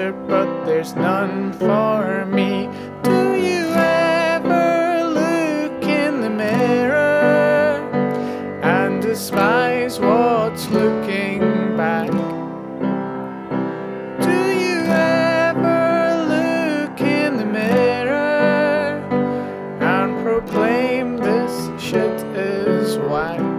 answer, but there's none for me. Do you ever look in the mirror and despise what's looking back? Do you ever look in the mirror and proclaim this shit is whack?